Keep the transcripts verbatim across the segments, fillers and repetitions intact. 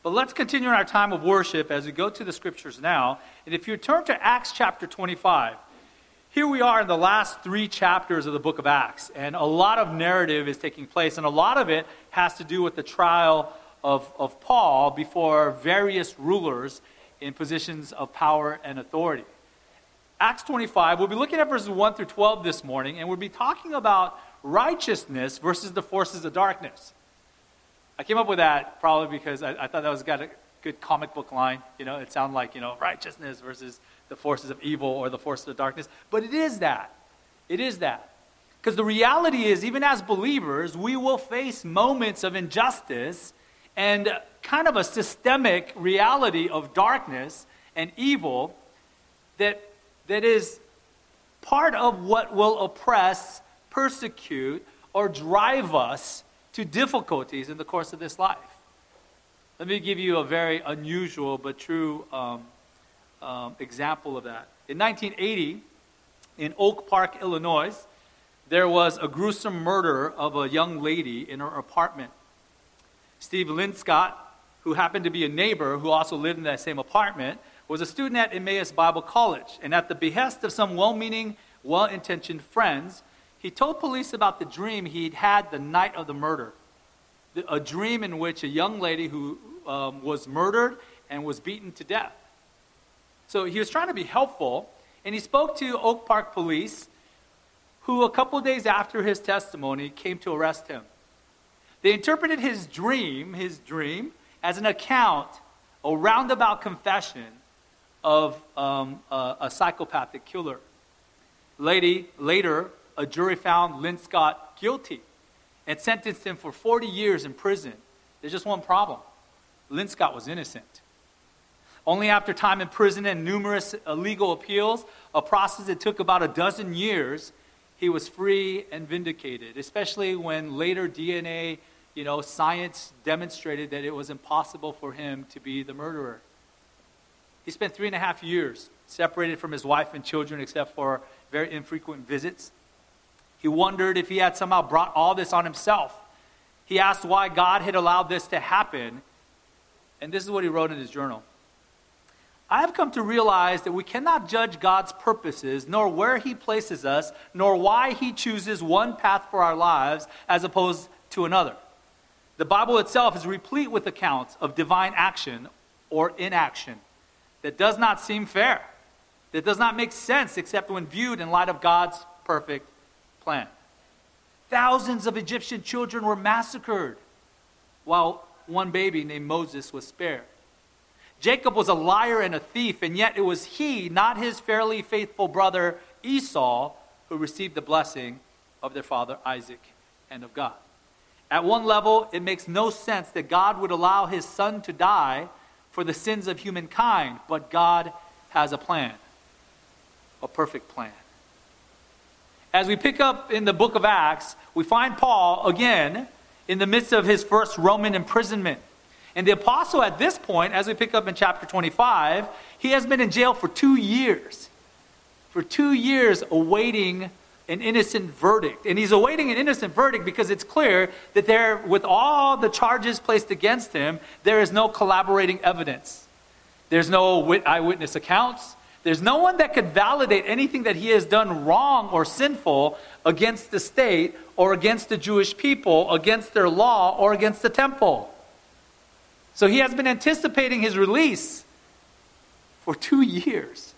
But let's continue our time of worship as we go to the scriptures now. And if you turn to Acts chapter twenty-five, here we are in the last three chapters of the book of Acts. And a lot of narrative is taking place. And a lot of it has to do with the trial of, of Paul before various rulers in positions of power and authority. Acts twenty-five, we'll be looking at verses one through twelve this morning. And we'll be talking about righteousness versus the forces of darkness. I came up with that probably because I, I thought that was got a good comic book line. You know, it sounded like, you know, righteousness versus the forces of evil or the forces of darkness. But it is that. It is that. Because the reality is, even as believers, we will face moments of injustice and kind of a systemic reality of darkness and evil that that is part of what will oppress, persecute, or drive us to difficulties in the course of this life. Let me give you a very unusual but true um, um, example of that. In nineteen eighty, in Oak Park, Illinois, there was a gruesome murder of a young lady in her apartment. Steve Linscott, who happened to be a neighbor who also lived in that same apartment, was a student at Emmaus Bible College. And at the behest of some well-meaning, well-intentioned friends, he told police about the dream he'd had the night of the murder. A dream in which a young lady who um, was murdered and was beaten to death. So he was trying to be helpful, and he spoke to Oak Park police, who a couple days after his testimony came to arrest him. They interpreted his dream, his dream, as an account, a roundabout confession of um, a, a psychopathic killer. Lady, later, a jury found Linscott guilty and sentenced him for forty years in prison. There's just one problem. Linscott was innocent. Only after time in prison and numerous legal appeals, a process that took about a dozen years, he was free and vindicated, especially when later D N A, you know, science demonstrated that it was impossible for him to be the murderer. He spent three and a half years separated from his wife and children except for very infrequent visits. He wondered if he had somehow brought all this on himself. He asked why God had allowed this to happen. And this is what he wrote in his journal. I have come to realize that we cannot judge God's purposes, nor where he places us, nor why he chooses one path for our lives as opposed to another. The Bible itself is replete with accounts of divine action or inaction that does not seem fair, that does not make sense except when viewed in light of God's perfect plan. Thousands of Egyptian children were massacred, while one baby named Moses was spared. Jacob was a liar and a thief, and yet it was he, not his fairly faithful brother Esau, who received the blessing of their father Isaac and of God. At one level, it makes no sense that God would allow his son to die for the sins of humankind, but God has a plan, a perfect plan. As we pick up in the book of Acts, we find Paul again in the midst of his first Roman imprisonment. And the apostle at this point, as we pick up in chapter twenty-five, he has been in jail for two years. For two years awaiting an innocent verdict. And he's awaiting an innocent verdict because it's clear that there, with all the charges placed against him, there is no collaborating evidence. There's no eyewitness accounts. There's no one that could validate anything that he has done wrong or sinful against the state or against the Jewish people, against their law or against the temple. So he has been anticipating his release for two years.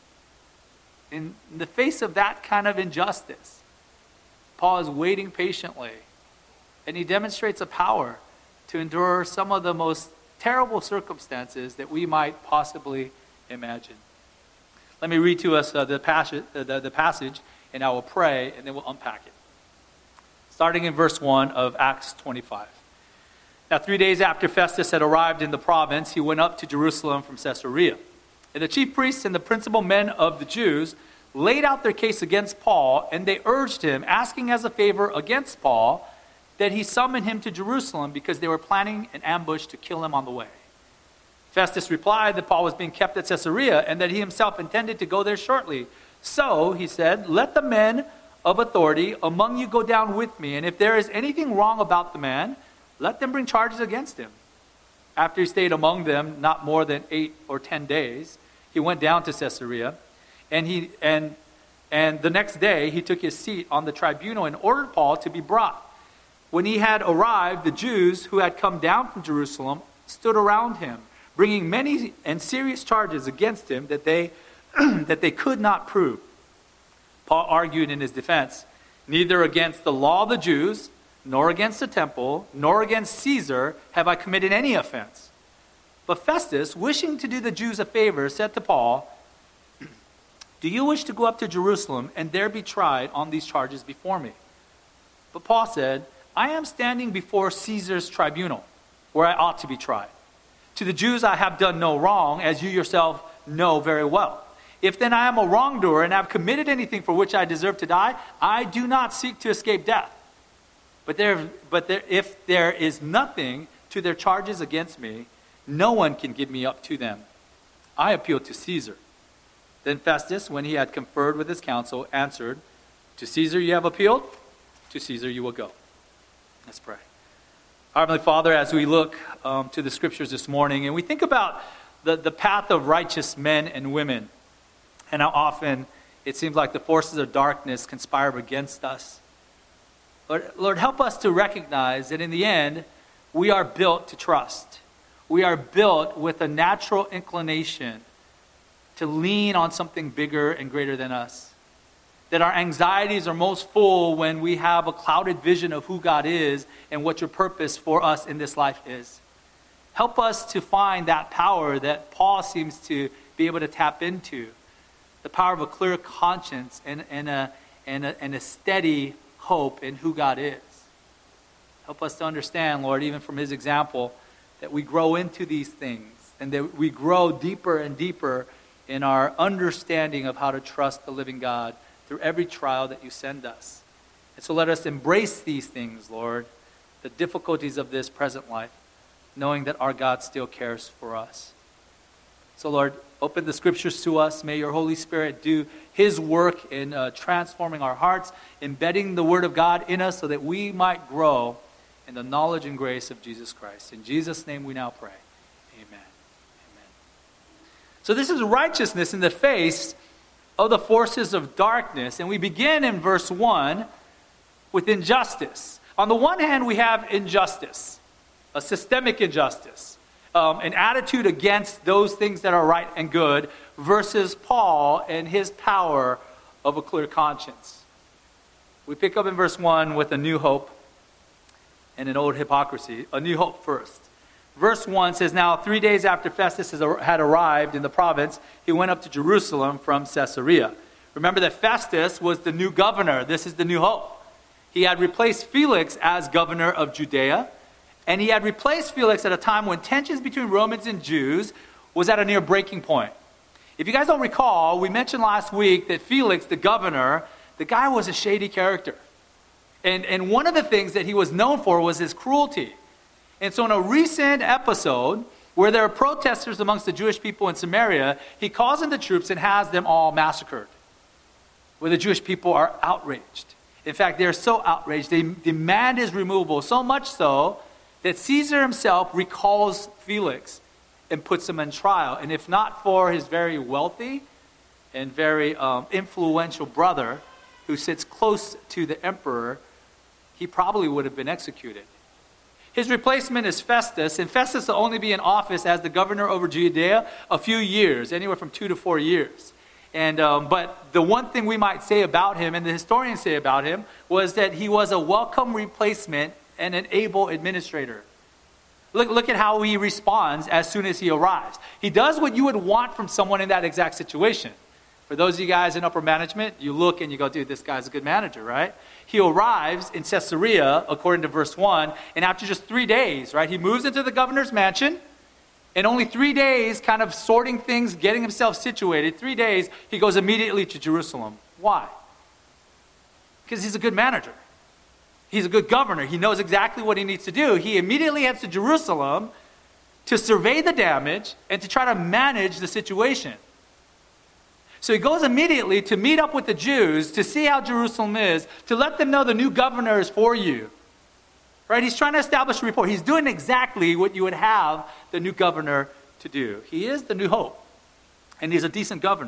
In the face of that kind of injustice, Paul is waiting patiently, and he demonstrates a power to endure some of the most terrible circumstances that we might possibly imagine. Let me read to us uh, the, passage, uh, the, the passage, and I will pray, and then we'll unpack it. Starting in verse one of Acts twenty-five. Now, three days after Festus had arrived in the province, he went up to Jerusalem from Caesarea. And the chief priests and the principal men of the Jews laid out their case against Paul, and they urged him, asking as a favor against Paul, that he summon him to Jerusalem because they were planning an ambush to kill him on the way. Festus replied that Paul was being kept at Caesarea and that he himself intended to go there shortly. So, he said, let the men of authority among you go down with me, and if there is anything wrong about the man, let them bring charges against him. After he stayed among them not more than eight or ten days, he went down to Caesarea, and he and and the next day he took his seat on the tribunal and ordered Paul to be brought. When he had arrived, the Jews who had come down from Jerusalem stood around him, bringing many and serious charges against him that they that they could not prove. Paul argued in his defense, "Neither against the law of the Jews, nor against the temple, nor against Caesar have I committed any offense." But Festus, wishing to do the Jews a favor, said to Paul, "Do you wish to go up to Jerusalem and there be tried on these charges before me?" But Paul said, "I am standing before Caesar's tribunal, where I ought to be tried. To the Jews I have done no wrong, as you yourself know very well. If then I am a wrongdoer and have committed anything for which I deserve to die, I do not seek to escape death. But there, but there, if there is nothing to their charges against me, no one can give me up to them. I appeal to Caesar." Then Festus, when he had conferred with his council, answered, "To Caesar you have appealed, to Caesar you will go." Let's pray. Our Heavenly Father, as we look um, to the scriptures this morning, and we think about the, the path of righteous men and women, and how often it seems like the forces of darkness conspire against us. Lord, Lord, help us to recognize that in the end, we are built to trust. We are built with a natural inclination to lean on something bigger and greater than us. That our anxieties are most full when we have a clouded vision of who God is and what your purpose for us in this life is. Help us to find that power that Paul seems to be able to tap into. The power of a clear conscience and, and, a, and, a, and a steady hope in who God is. Help us to understand, Lord, even from his example, that we grow into these things and that we grow deeper and deeper in our understanding of how to trust the living God through every trial that you send us. And so let us embrace these things, Lord, the difficulties of this present life, knowing that our God still cares for us. So, Lord, open the scriptures to us. May your Holy Spirit do his work in uh, transforming our hearts, embedding the word of God in us so that we might grow in the knowledge and grace of Jesus Christ. In Jesus' name we now pray. Amen. Amen. So this is righteousness in the face of the forces of darkness. And we begin in verse one with injustice. On the one hand, we have injustice, a systemic injustice. Um, an attitude against those things that are right and good versus Paul and his power of a clear conscience. We pick up in verse one with a new hope and an old hypocrisy. A new hope first. Verse one says, "Now three days after Festus had arrived in the province, he went up to Jerusalem from Caesarea." Remember that Festus was the new governor. This is the new hope. He had replaced Felix as governor of Judea. And he had replaced Felix at a time when tensions between Romans and Jews was at a near breaking point. If you guys don't recall, we mentioned last week that Felix, the governor, the guy was a shady character. And, and one of the things that he was known for was his cruelty. And so in a recent episode, where there are protesters amongst the Jewish people in Samaria, he calls in the troops and has them all massacred. Where the Jewish people are outraged. In fact, they're so outraged, they demand his removal, so much so that Caesar himself recalls Felix and puts him on trial. And if not for his very wealthy and very um, influential brother who sits close to the emperor, he probably would have been executed. His replacement is Festus, and Festus will only be in office as the governor over Judea a few years, anywhere from two to four years. And um, but the one thing we might say about him, and the historians say about him, was that he was a welcome replacement and an able administrator. Look, look at how he responds as soon as he arrives. He does what you would want from someone in that exact situation. For those of you guys in upper management, you look and you go, dude, this guy's a good manager, right? He arrives in Caesarea, according to verse one, and after just three days, right, he moves into the governor's mansion. In only three days, kind of sorting things, getting himself situated, three days, he goes immediately to Jerusalem. Why? Because he's a good manager. He's a good governor. He knows exactly what he needs to do. He immediately heads to Jerusalem to survey the damage and to try to manage the situation. So he goes immediately to meet up with the Jews, to see how Jerusalem is, to let them know the new governor is for you. Right? He's trying to establish a rapport. He's doing exactly what you would have the new governor to do. He is the new hope. And he's a decent governor.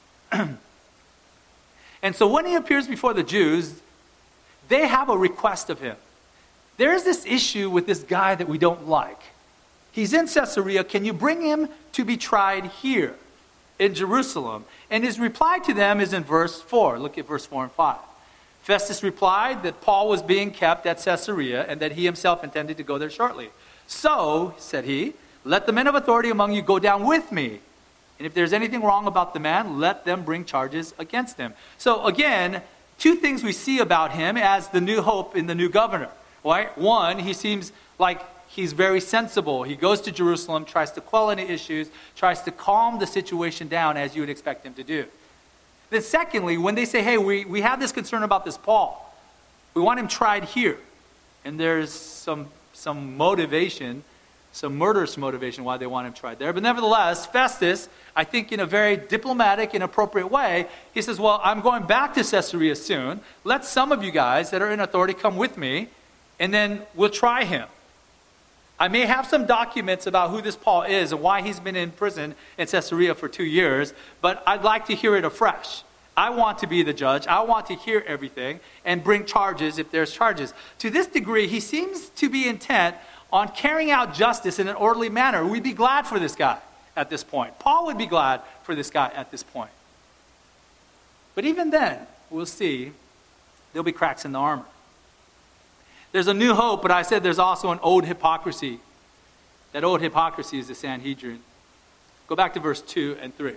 And so when he appears before the Jews, they have a request of him. There's this issue with this guy that we don't like. He's in Caesarea. Can you bring him to be tried here in Jerusalem? And his reply to them is in verse four. Look at verse four and five. Festus replied that Paul was being kept at Caesarea and that he himself intended to go there shortly. So, said he, let the men of authority among you go down with me. And if there's anything wrong about the man, let them bring charges against him. So again, two things we see about him as the new hope in the new governor. Right? One, he seems like he's very sensible. He goes to Jerusalem, tries to quell any issues, tries to calm the situation down as you would expect him to do. Then secondly, when they say, hey, we, we have this concern about this Paul. We want him tried here. And there's some, some motivation, some murderous motivation why they want him tried there. But nevertheless, Festus, I think in a very diplomatic and appropriate way, he says, well, I'm going back to Caesarea soon. Let some of you guys that are in authority come with me, and then we'll try him. I may have some documents about who this Paul is and why he's been in prison in Caesarea for two years, but I'd like to hear it afresh. I want to be the judge. I want to hear everything and bring charges if there's charges. To this degree, he seems to be intent on carrying out justice in an orderly manner. We'd be glad for this guy at this point. Paul would be glad for this guy at this point. But even then, we'll see, there'll be cracks in the armor. There's a new hope, but I said there's also an old hypocrisy. That old hypocrisy is the Sanhedrin. Go back to verse two and three.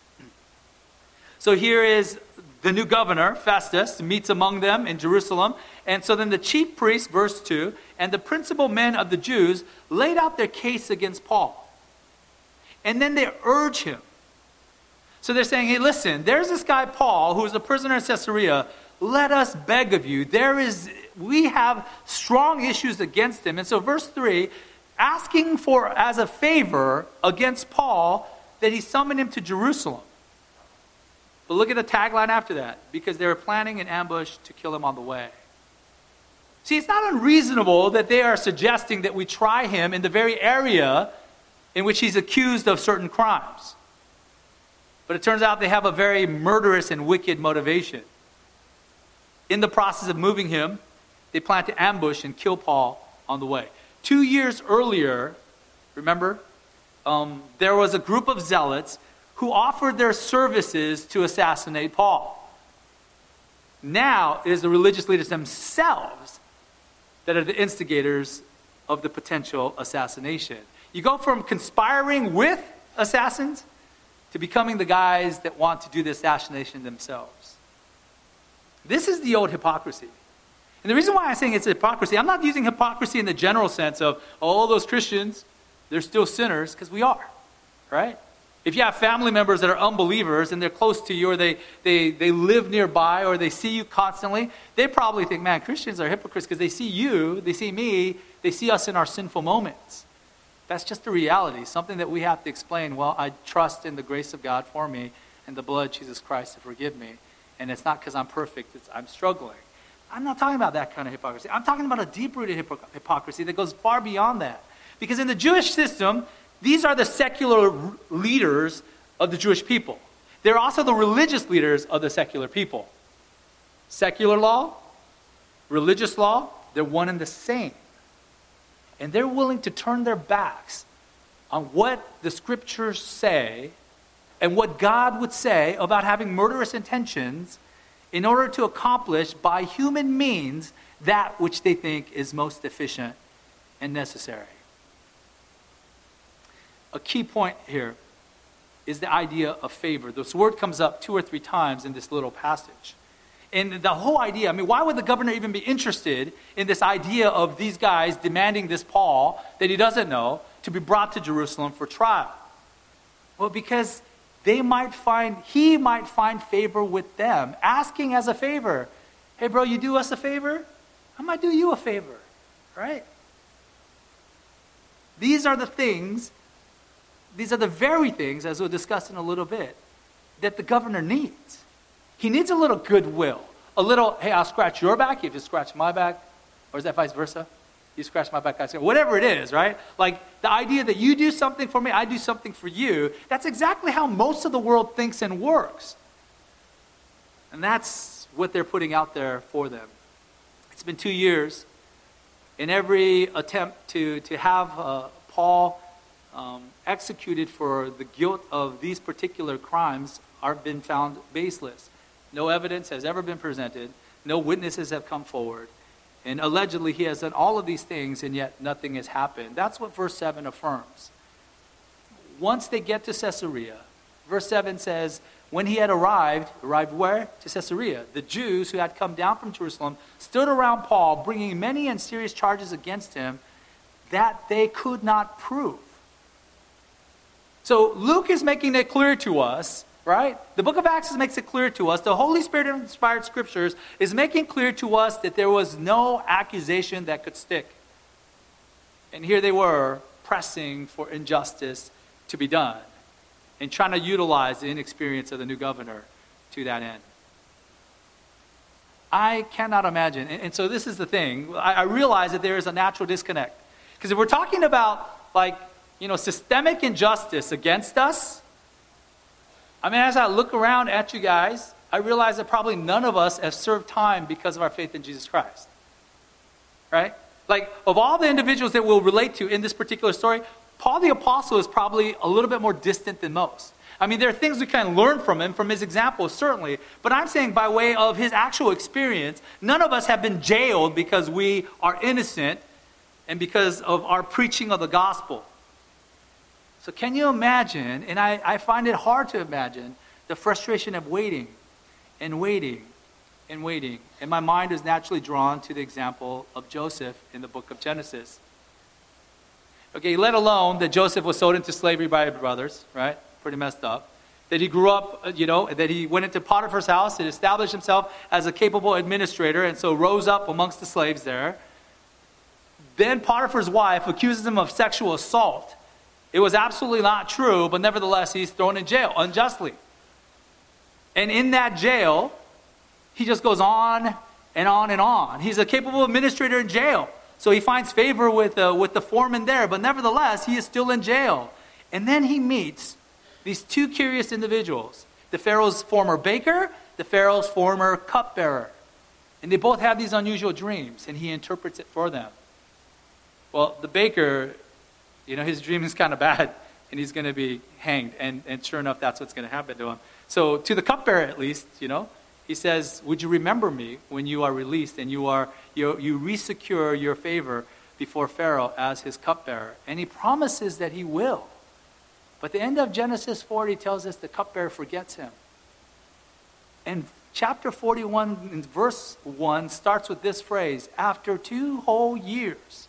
So here is the new governor, Festus, meets among them in Jerusalem. And so then the chief priests, verse two, and the principal men of the Jews laid out their case against Paul. And then they urge him. So they're saying, hey, listen, there's this guy Paul who is a prisoner in Caesarea. Let us beg of you. There is, we have strong issues against him. And so verse three, asking for as a favor against Paul that he summon him to Jerusalem. But look at the tagline after that. Because they were planning an ambush to kill him on the way. See, it's not unreasonable that they are suggesting that we try him in the very area in which he's accused of certain crimes. But it turns out they have a very murderous and wicked motivation. In the process of moving him, they plan to ambush and kill Paul on the way. Two years earlier, remember, um, there was a group of zealots who offered their services to assassinate Paul. Now it is the religious leaders themselves that are the instigators of the potential assassination. You go from conspiring with assassins to becoming the guys that want to do the assassination themselves. This is the old hypocrisy. And the reason why I'm saying it's hypocrisy, I'm not using hypocrisy in the general sense of, oh, all those Christians, they're still sinners, because we are, right? If you have family members that are unbelievers and they're close to you or they, they, they live nearby or they see you constantly, they probably think, man, Christians are hypocrites because they see you, they see me, they see us in our sinful moments. That's just the reality, something that we have to explain. Well, I trust in the grace of God for me and the blood of Jesus Christ to forgive me. And it's not because I'm perfect, it's I'm struggling. I'm not talking about that kind of hypocrisy. I'm talking about a deep-rooted hypocr- hypocrisy that goes far beyond that. Because in the Jewish system, these are the secular r- leaders of the Jewish people. They're also the religious leaders of the secular people. Secular law, religious law, they're one and the same. And they're willing to turn their backs on what the scriptures say and what God would say about having murderous intentions in order to accomplish by human means that which they think is most efficient and necessary. A key point here is the idea of favor. This word comes up two or three times in this little passage. And the whole idea, I mean, why would the governor even be interested in this idea of these guys demanding this Paul that he doesn't know to be brought to Jerusalem for trial? Well, because they might find, he might find favor with them, asking as a favor, hey bro, you do us a favor? I might do you a favor, right? These are the things, these are the very things, as we'll discuss in a little bit, that the governor needs. He needs a little goodwill, a little, hey, I'll scratch your back if you scratch my back, or is that vice versa? You scratch my back, I say, whatever it is, right? Like the idea that you do something for me, I do something for you, that's exactly how most of the world thinks and works. And that's what they're putting out there for them. It's been two years. In every attempt to, to have uh, Paul um, executed for the guilt of these particular crimes are been found baseless. No evidence has ever been presented. No witnesses have come forward. And allegedly he has done all of these things, and yet nothing has happened. That's what verse seven affirms. Once they get to Caesarea, verse seven says, when he had arrived, arrived where? To Caesarea. The Jews who had come down from Jerusalem stood around Paul, bringing many and serious charges against him that they could not prove. So Luke is making it clear to us, right? The book of Acts makes it clear to us. The Holy Spirit-inspired scriptures is making clear to us that there was no accusation that could stick. And here they were pressing for injustice to be done and trying to utilize the inexperience of the new governor to that end. I cannot imagine. And, and so this is the thing. I, I realize that there is a natural disconnect. Because if we're talking about, like, you know, systemic injustice against us, I mean, as I look around at you guys, I realize that probably none of us have served time because of our faith in Jesus Christ. Right? Like, of all the individuals that we'll relate to in this particular story, Paul the Apostle is probably a little bit more distant than most. I mean, there are things we can learn from him, from his example, certainly. But I'm saying by way of his actual experience, none of us have been jailed because we are innocent and because of our preaching of the gospel. So can you imagine, and I, I find it hard to imagine, the frustration of waiting and waiting and waiting. And my mind is naturally drawn to the example of Joseph in the book of Genesis. Okay, let alone that Joseph was sold into slavery by his brothers, right? Pretty messed up. That he grew up, you know, that he went into Potiphar's house and established himself as a capable administrator and so rose up amongst the slaves there. Then Potiphar's wife accuses him of sexual assault. It was absolutely not true, but nevertheless, he's thrown in jail unjustly. And in that jail, he just goes on and on and on. He's a capable administrator in jail. So he finds favor with, uh, with the foreman there, but nevertheless, he is still in jail. And then he meets these two curious individuals, the Pharaoh's former baker, the Pharaoh's former cupbearer. And they both have these unusual dreams, and he interprets it for them. Well, the baker, you know, his dream is kind of bad, and he's going to be hanged. And, and sure enough, that's what's going to happen to him. So to the cupbearer, at least, you know, he says, would you remember me when you are released and you are you, you resecure your favor before Pharaoh as his cupbearer? And he promises that he will. But the end of Genesis forty tells us the cupbearer forgets him. And chapter forty-one, in verse one, starts with this phrase, after two whole years,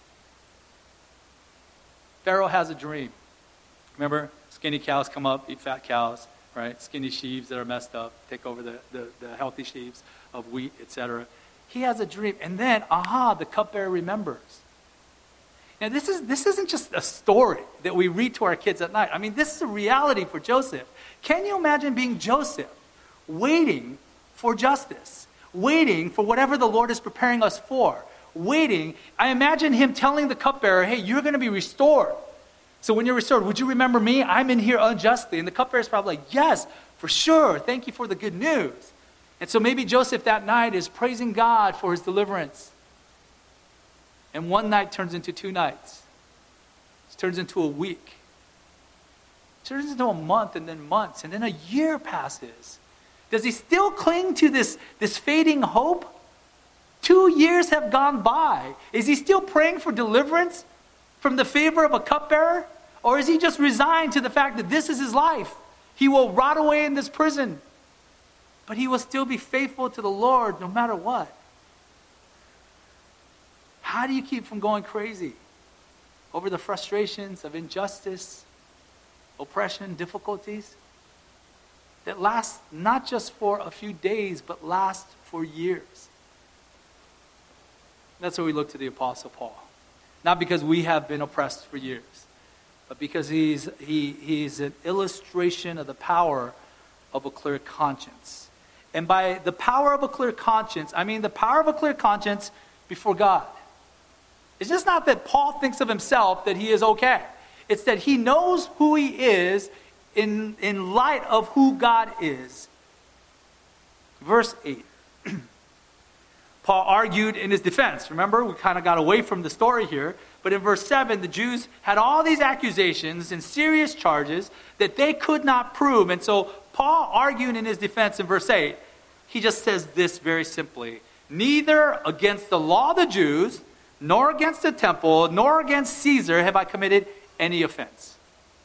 Pharaoh has a dream. Remember, skinny cows come up, eat fat cows, right? Skinny sheaves that are messed up, take over the, the, the healthy sheaves of wheat, et cetera. He has a dream, and then, aha, the cupbearer remembers. Now, this, is, this isn't just a story that we read to our kids at night. I mean, this is a reality for Joseph. Can you imagine being Joseph, waiting for justice, waiting for whatever the Lord is preparing us for, waiting? I imagine him telling the cupbearer, hey, you're going to be restored. So when you're restored, would you remember me? I'm in here unjustly. And the cupbearer is probably like, yes, for sure. Thank you for the good news. And so maybe Joseph that night is praising God for his deliverance. And one night turns into two nights. It turns into a week. It turns into a month and then months. And then a year passes. Does he still cling to this, this fading hope? Two years have gone by. Is he still praying for deliverance from the favor of a cupbearer? Or is he just resigned to the fact that this is his life? He will rot away in this prison. But he will still be faithful to the Lord no matter what. How do you keep from going crazy over the frustrations of injustice, oppression, difficulties that last not just for a few days, but last for years? That's where we look to the Apostle Paul. Not because we have been oppressed for years, but because he's, he, he's an illustration of the power of a clear conscience. And by the power of a clear conscience, I mean the power of a clear conscience before God. It's just not that Paul thinks of himself that he is okay. It's that he knows who he is in, in light of who God is. Verse eight. Paul argued in his defense. Remember, we kind of got away from the story here. But in verse seven, the Jews had all these accusations and serious charges that they could not prove. And so Paul arguing in his defense in verse eight, he just says this very simply. Neither against the law of the Jews, nor against the temple, nor against Caesar have I committed any offense.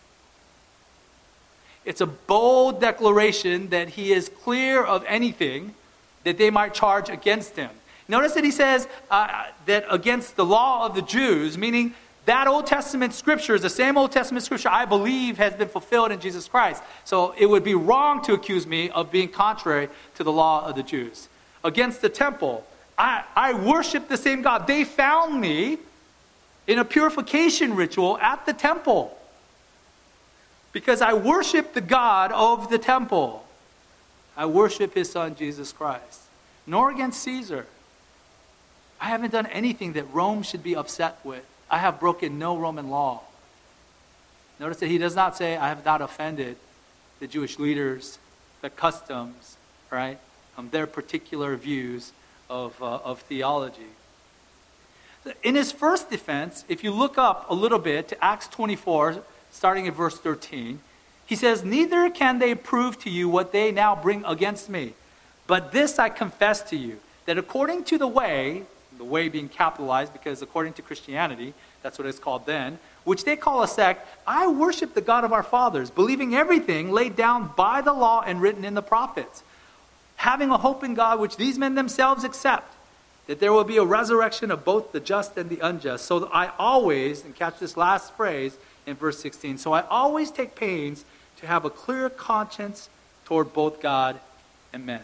It's a bold declaration that he is clear of anything that they might charge against him. Notice that he says uh, that against the law of the Jews, meaning that Old Testament scripture is the same Old Testament scripture I believe has been fulfilled in Jesus Christ. So it would be wrong to accuse me of being contrary to the law of the Jews. Against the temple, I, I worship the same God. They found me in a purification ritual at the temple because I worship the God of the temple. I worship his son, Jesus Christ. Nor against Caesar. I haven't done anything that Rome should be upset with. I have broken no Roman law. Notice that he does not say, I have not offended the Jewish leaders, the customs, right? Um, their particular views of, uh, of theology. In his first defense, if you look up a little bit to Acts twenty-four, starting at verse thirteen, he says, neither can they prove to you what they now bring against me. But this I confess to you, that according to the way, the way being capitalized because according to Christianity, that's what it's called then, which they call a sect, I worship the God of our fathers, believing everything laid down by the law and written in the prophets, having a hope in God which these men themselves accept, that there will be a resurrection of both the just and the unjust. So I always, and catch this last phrase in verse sixteen, so I always take pains to have a clear conscience toward both God and men.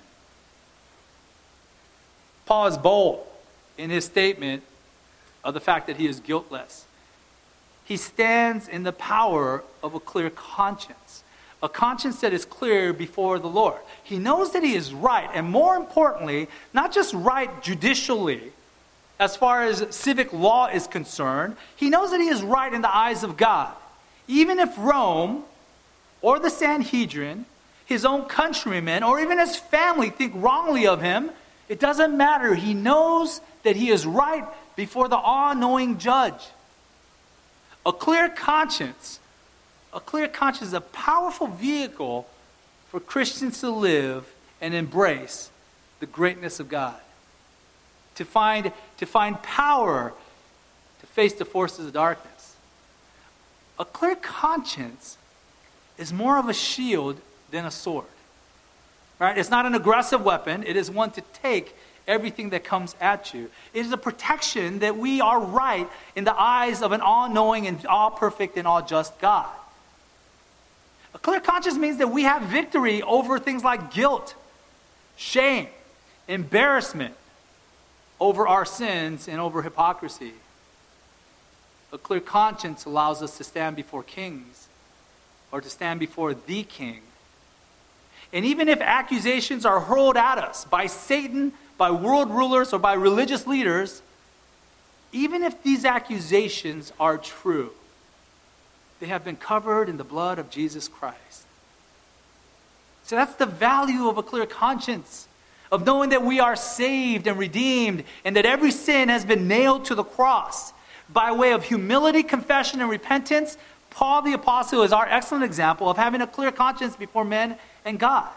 Paul is bold in his statement of the fact that he is guiltless. He stands in the power of a clear conscience, a conscience that is clear before the Lord. He knows that he is right, and more importantly, not just right judicially, as far as civic law is concerned, he knows that he is right in the eyes of God. Even if Rome or the Sanhedrin, his own countrymen, or even his family think wrongly of him, it doesn't matter. He knows that he is right before the all-knowing judge. A clear conscience, a clear conscience is a powerful vehicle for Christians to live and embrace the greatness of God. To find, to find power to face the forces of darkness. A clear conscience is more of a shield than a sword. Right? It's not an aggressive weapon. It is one to take everything that comes at you. It is a protection that we are right in the eyes of an all-knowing and all-perfect and all-just God. A clear conscience means that we have victory over things like guilt, shame, embarrassment, over our sins and over hypocrisy. A clear conscience allows us to stand before kings or to stand before the king. And even if accusations are hurled at us by Satan, by world rulers, or by religious leaders, even if these accusations are true, they have been covered in the blood of Jesus Christ. So that's the value of a clear conscience, of knowing that we are saved and redeemed, and that every sin has been nailed to the cross. By way of humility, confession, and repentance, Paul the Apostle is our excellent example of having a clear conscience before men and God.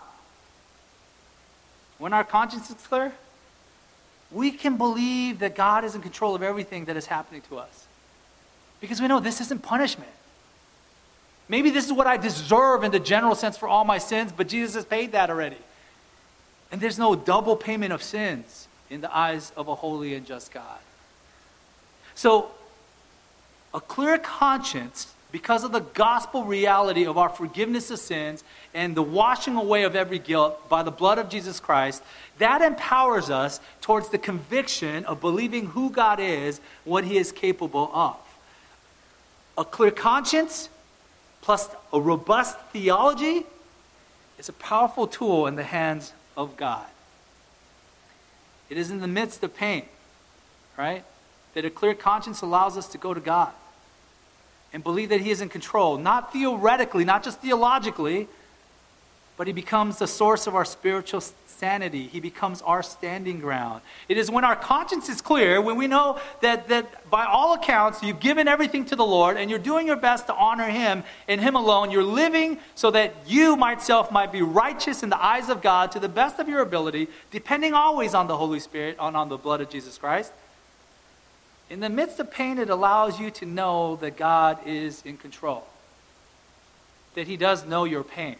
When our conscience is clear, we can believe that God is in control of everything that is happening to us. Because we know this isn't punishment. Maybe this is what I deserve in the general sense for all my sins, but Jesus has paid that already. And there's no double payment of sins in the eyes of a holy and just God. So, a clear conscience, because of the gospel reality of our forgiveness of sins and the washing away of every guilt by the blood of Jesus Christ, that empowers us towards the conviction of believing who God is, what he is capable of. A clear conscience plus a robust theology is a powerful tool in the hands of God. It is in the midst of pain, right? that a clear conscience allows us to go to God and believe that He is in control, not theoretically, not just theologically, but He becomes the source of our spiritual sanity. He becomes our standing ground. It is when our conscience is clear, when we know that, that by all accounts you've given everything to the Lord and you're doing your best to honor Him and Him alone. You're living so that you myself might be righteous in the eyes of God to the best of your ability, depending always on the Holy Spirit, on, on the blood of Jesus Christ. In the midst of pain, it allows you to know that God is in control, that He does know your pain.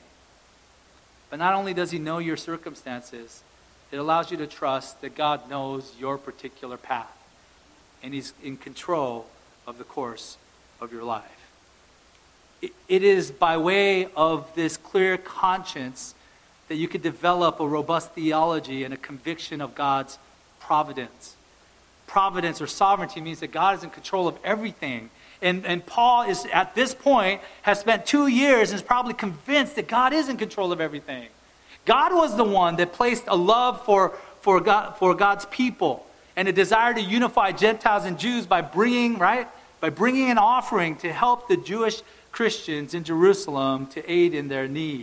But not only does He know your circumstances, it allows you to trust that God knows your particular path, and He's in control of the course of your life. It, it is by way of this clear conscience that you could develop a robust theology and a conviction of God's providence. Providence or sovereignty means that God is in control of everything. And, and Paul is, at this point, has spent two years and is probably convinced that God is in control of everything. God was the one that placed a love for, for, God, for God's people and a desire to unify Gentiles and Jews by bringing, right, by bringing an offering to help the Jewish Christians in Jerusalem to aid in their need.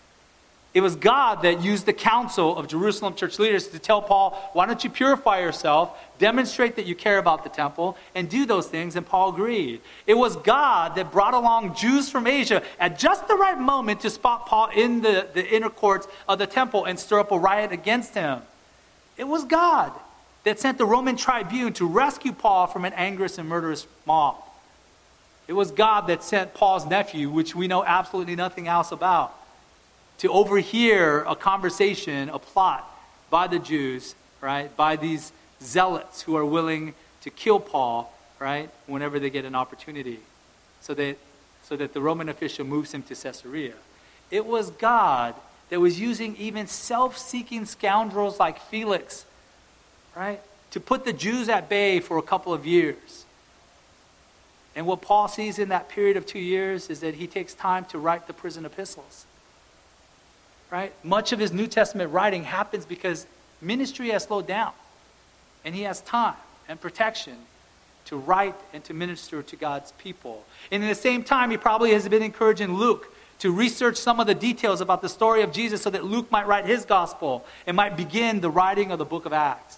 It was God that used the council of Jerusalem church leaders to tell Paul, why don't you purify yourself, demonstrate that you care about the temple, and do those things, and Paul agreed. It was God that brought along Jews from Asia at just the right moment to spot Paul in the, the inner courts of the temple and stir up a riot against him. It was God that sent the Roman tribune to rescue Paul from an angry and murderous mob. It was God that sent Paul's nephew, which we know absolutely nothing else about, to overhear a conversation, a plot by the Jews, right, by these zealots who are willing to kill Paul, right, whenever they get an opportunity, so that, so that the Roman official moves him to Caesarea. It was God that was using even self-seeking scoundrels like Felix, right, to put the Jews at bay for a couple of years. And what Paul sees in that period of two years is that he takes time to write the prison epistles. Right? Much of his New Testament writing happens because ministry has slowed down. And he has time and protection to write and to minister to God's people. And at the same time, he probably has been encouraging Luke to research some of the details about the story of Jesus so that Luke might write his gospel and might begin the writing of the book of Acts.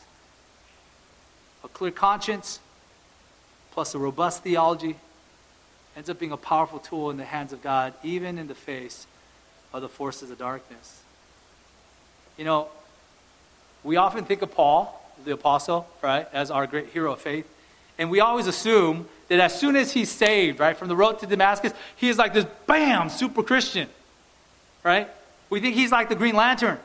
A clear conscience plus a robust theology ends up being a powerful tool in the hands of God, even in the face of the forces of darkness. You know, we often think of Paul, the apostle, right, as our great hero of faith. And we always assume that as soon as he's saved, right, from the road to Damascus, he is like this, bam, super Christian, right? We think he's like the Green Lantern.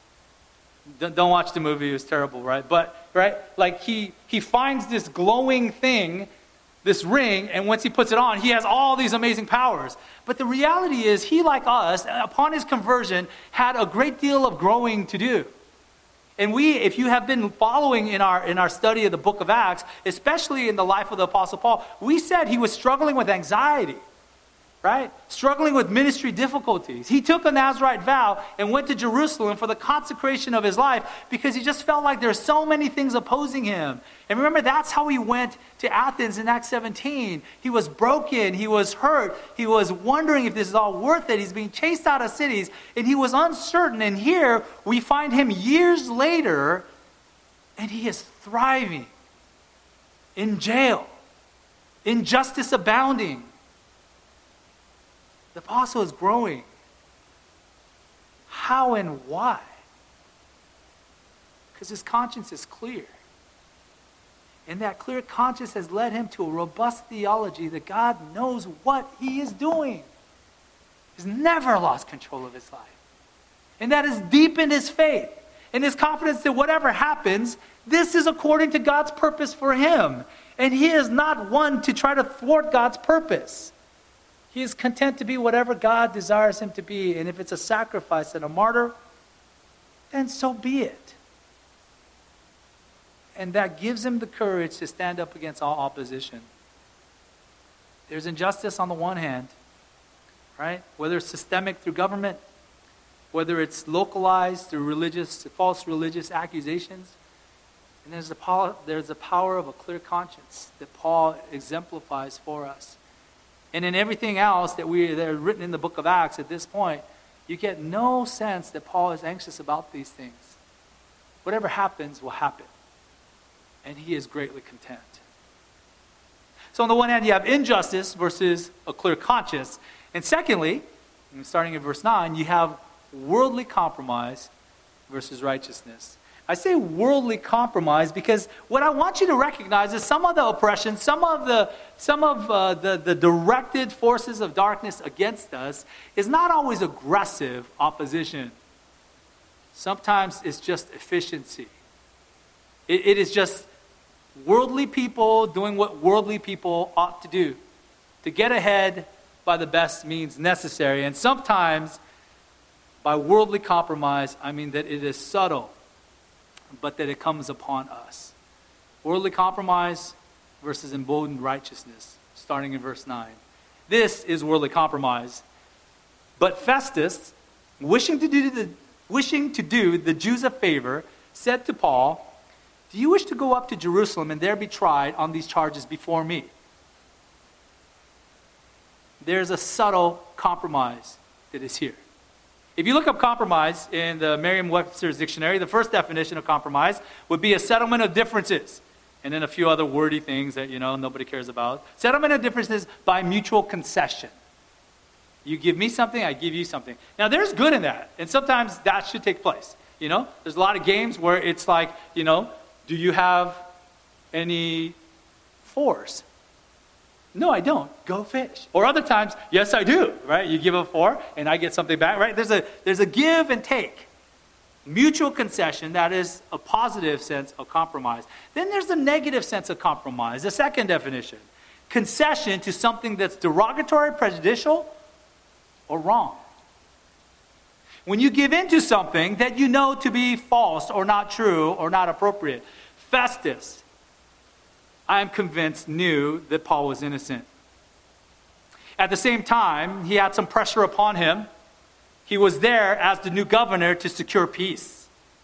Don't watch the movie, it was terrible, right? But, right, like he, he finds this glowing thing, this ring, and once he puts it on, he has all these amazing powers. But the reality is, he, like us, upon his conversion, had a great deal of growing to do. And we, if you have been following in our in our study of the book of Acts, especially in the life of the Apostle Paul, we said he was struggling with anxiety, right? Struggling with ministry difficulties. He took a Nazirite vow and went to Jerusalem for the consecration of his life because he just felt like there are so many things opposing him. And remember, that's how he went to Athens in Acts seventeen. He was broken. He was hurt. He was wondering if this is all worth it. He's being chased out of cities, and he was uncertain. And here we find him years later, and he is thriving in jail, injustice abounding. The apostle is growing. How and why? Because his conscience is clear. And that clear conscience has led him to a robust theology that God knows what he is doing. He's never lost control of his life. And that has deepened his faith and his confidence that whatever happens, this is according to God's purpose for him. And he is not one to try to thwart God's purpose. He is content to be whatever God desires him to be. And if it's a sacrifice and a martyr, then so be it. And that gives him the courage to stand up against all opposition. There's injustice on the one hand, right? Whether it's systemic through government, whether it's localized through religious, false religious accusations. And there's the power, there's the power of a clear conscience that Paul exemplifies for us. And in everything else that we that are written in the book of Acts at this point, you get no sense that Paul is anxious about these things. Whatever happens will happen. And he is greatly content. So on the one hand, you have injustice versus a clear conscience. And secondly, starting in verse nine, you have worldly compromise versus righteousness. I say worldly compromise because what I want you to recognize is some of the oppression, some of the some of uh, the, the directed forces of darkness against us is not always aggressive opposition. Sometimes it's just efficiency. It, it is just worldly people doing what worldly people ought to do to get ahead by the best means necessary. And sometimes by worldly compromise, I mean that it is subtle, but that it comes upon us. Worldly compromise versus emboldened righteousness, starting in verse nine. This is worldly compromise. But Festus, wishing to do the, wishing to do the Jews a favor, said to Paul, "Do you wish to go up to Jerusalem and there be tried on these charges before me?" There's a subtle compromise that is here. If you look up compromise in the Merriam-Webster's dictionary, the first definition of compromise would be a settlement of differences. And then a few other wordy things that, you know, nobody cares about. Settlement of differences by mutual concession. You give me something, I give you something. Now, there's good in that. And sometimes that should take place. You know, there's a lot of games where it's like, you know, do you have any fours? No, I don't. Go fish. Or other times, yes, I do, right? You give a four, and I get something back, right? There's a there's a give and take. Mutual concession, that is a positive sense of compromise. Then there's a negative sense of compromise, the second definition. Concession to something that's derogatory, prejudicial, or wrong. When you give in to something that you know to be false or not true or not appropriate. Festus, I am convinced, knew that Paul was innocent. At the same time, he had some pressure upon him. He was there as the new governor to secure peace.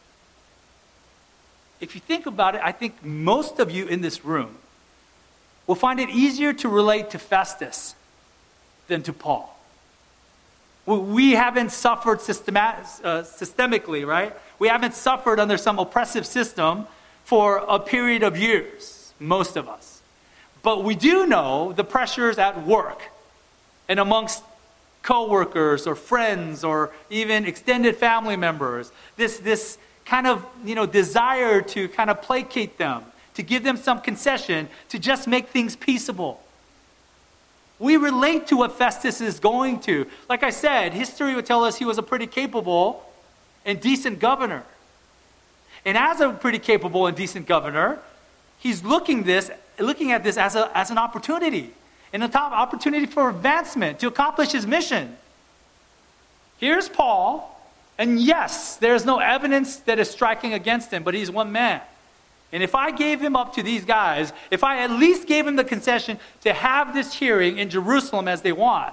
If you think about it, I think most of you in this room will find it easier to relate to Festus than to Paul. We haven't suffered systemat- uh, systemically, right? We haven't suffered under some oppressive system for a period of years, most of us. But we do know the pressures at work and amongst co-workers or friends or even extended family members. This, this kind of, you know, desire to kind of placate them, to give them some concession, to just make things peaceable. We relate to what Festus is going to. Like I said, history would tell us he was a pretty capable and decent governor. And as a pretty capable and decent governor, he's looking this, looking at this as a as an opportunity, and a top opportunity for advancement to accomplish his mission. Here's Paul, and yes, there's no evidence that is striking against him, but he's one man. And if I gave him up to these guys, if I at least gave him the concession to have this hearing in Jerusalem as they want,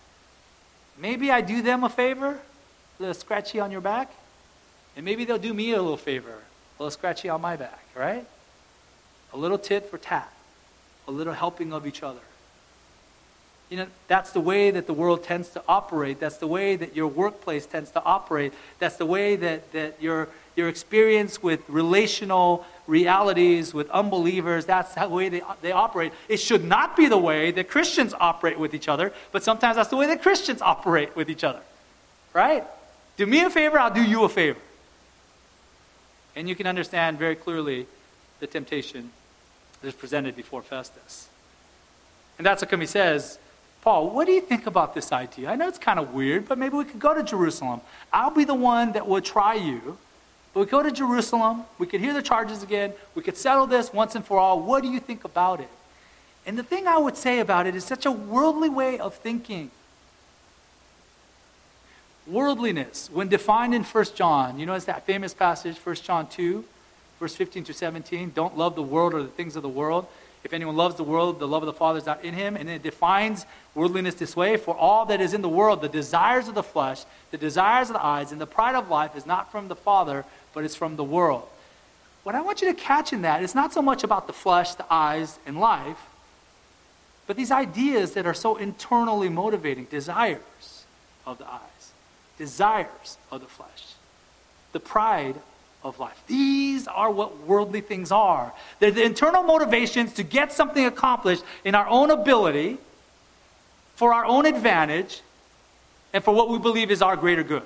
maybe I do them a favor, a little scratchy on your back, and maybe they'll do me a little favor, a little scratchy on my back, right? A little tit for tat, a little helping of each other. You know, that's the way that the world tends to operate. That's the way that your workplace tends to operate. That's the way that, that your, your experience with relational realities, with unbelievers, that's the way they, they operate. It should not be the way that Christians operate with each other, but sometimes that's the way that Christians operate with each other. Right? Do me a favor, I'll do you a favor. And you can understand very clearly the temptation that is presented before Festus. And that's how come he says, Paul, what do you think about this idea? I know it's kind of weird, but maybe we could go to Jerusalem. I'll be the one that will try you. But we go to Jerusalem, we could hear the charges again, we could settle this once and for all. What do you think about it? And the thing I would say about it is such a worldly way of thinking. Worldliness, when defined in First John, you know, it's that famous passage, First John two, verse fifteen to seventeen, don't love the world or the things of the world. If anyone loves the world, the love of the Father is not in him. And it defines worldliness this way. For all that is in the world, the desires of the flesh, the desires of the eyes, and the pride of life is not from the Father, but it's from the world. what I want you to catch in that is not so much about the flesh, the eyes, and life, but these ideas that are so internally motivating, desires of the eyes, desires of the flesh, the pride of life. These are what worldly things are. They're the internal motivations to get something accomplished in our own ability, for our own advantage, and for what we believe is our greater good.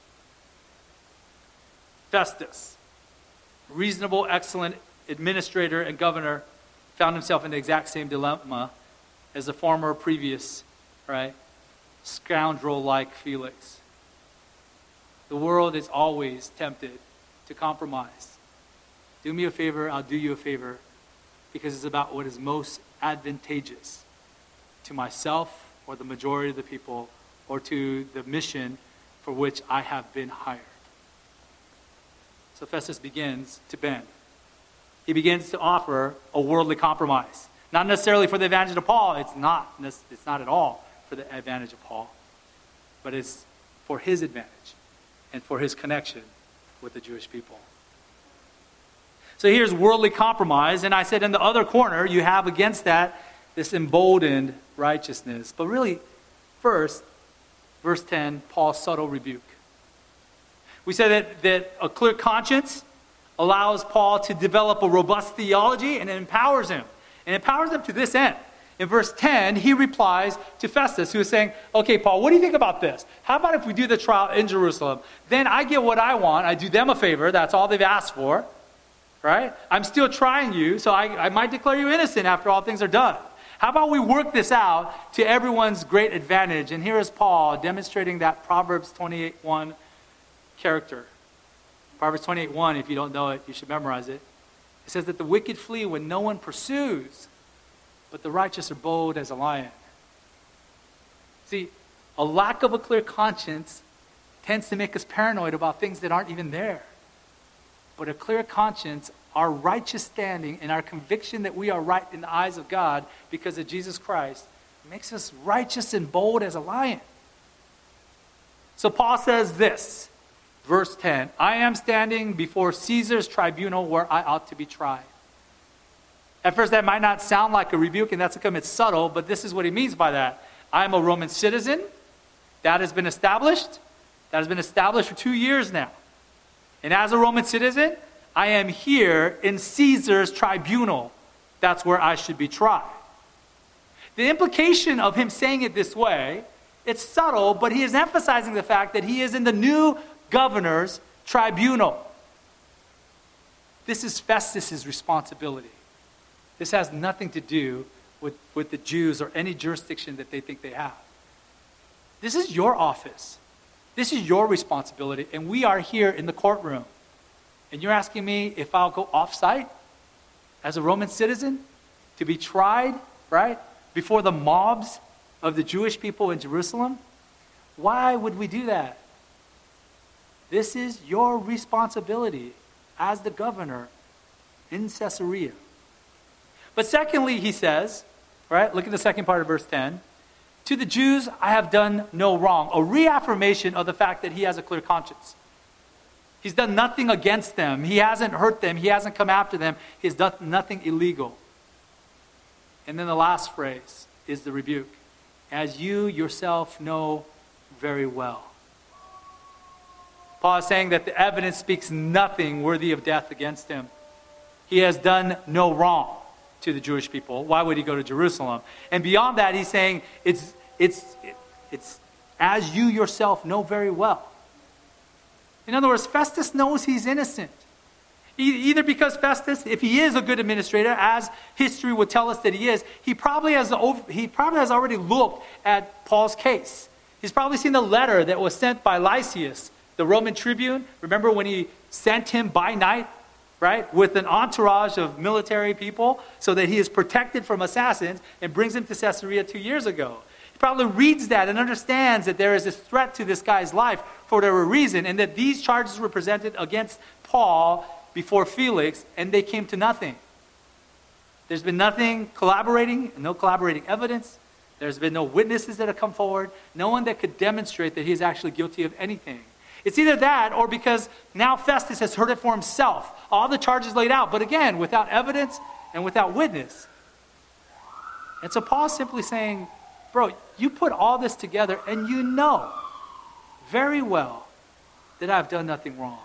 Festus, reasonable, excellent administrator and governor, found himself in the exact same dilemma as the former previous, right, scoundrel-like Felix. The world is always tempted to compromise. Do me a favor, I'll do you a favor, because it's about what is most advantageous to myself or the majority of the people or to the mission for which I have been hired. So Festus begins to bend. He begins to offer a worldly compromise. Not necessarily for the advantage of Paul. It's not, it's not at all for the advantage of Paul. But it's for his advantage and for his connection with the Jewish people. So here's worldly compromise. And I said in the other corner, you have against that this emboldened righteousness. But really, first, verse ten, Paul's subtle rebuke. We said that, that a clear conscience allows Paul to develop a robust theology, and it empowers him. And it empowers him to this end. In verse ten, he replies to Festus, who is saying, okay, Paul, what do you think about this? How about if we do the trial in Jerusalem? Then I get what I want. I do them a favor. That's all they've asked for. Right? I'm still trying you, so I, I might declare you innocent after all things are done. How about we work this out to everyone's great advantage? And here is Paul demonstrating that Proverbs twenty-eight one character. Proverbs twenty-eight one, if you don't know it, you should memorize it. It says that the wicked flee when no one pursues, but the righteous are bold as a lion. See, a lack of a clear conscience tends to make us paranoid about things that aren't even there. But a clear conscience, our righteous standing, and our conviction that we are right in the eyes of God because of Jesus Christ, makes us righteous and bold as a lion. So Paul says this, verse ten, I am standing before Caesar's tribunal where I ought to be tried. At first that might not sound like a rebuke, and that's because it's subtle, but this is what he means by that. I am a Roman citizen. That has been established. That has been established for two years now. And as a Roman citizen, I am here in Caesar's tribunal. That's where I should be tried. The implication of him saying it this way, it's subtle, but he is emphasizing the fact that he is in the new governor's tribunal. This is Festus's responsibility. This has nothing to do with, with the Jews or any jurisdiction that they think they have. This is your office. This is your responsibility, and we are here in the courtroom. And you're asking me if I'll go off-site as a Roman citizen to be tried, right, before the mobs of the Jewish people in Jerusalem? Why would we do that? This is your responsibility as the governor in Caesarea. But secondly, he says, right, look at the second part of verse ten, to the Jews I have done no wrong. A reaffirmation of the fact that he has a clear conscience. He's done nothing against them. He hasn't hurt them. He hasn't come after them. He's done nothing illegal. And then the last phrase is the rebuke. As you yourself know very well. Paul is saying that the evidence speaks nothing worthy of death against him. He has done no wrong to the Jewish people. Why would he go to Jerusalem? And beyond that, he's saying it's it's it's as you yourself know very well. In other words, Festus knows he's innocent. Either because Festus, if he is a good administrator, as history would tell us that he is, he probably has he probably has already looked at Paul's case. He's probably seen the letter that was sent by Lysias, the Roman tribune. Remember when he sent him by night, right, with an entourage of military people so that he is protected from assassins, and brings him to Caesarea two years ago. He probably reads that and understands that there is a threat to this guy's life for whatever reason, and that these charges were presented against Paul before Felix, and they came to nothing. There's been nothing collaborating, no collaborating evidence. There's been no witnesses that have come forward, no one that could demonstrate that he is actually guilty of anything. It's either that or because now Festus has heard it for himself. All the charges laid out, but again, without evidence and without witness. And so Paul's simply saying, bro, you put all this together and you know very well that I've done nothing wrong.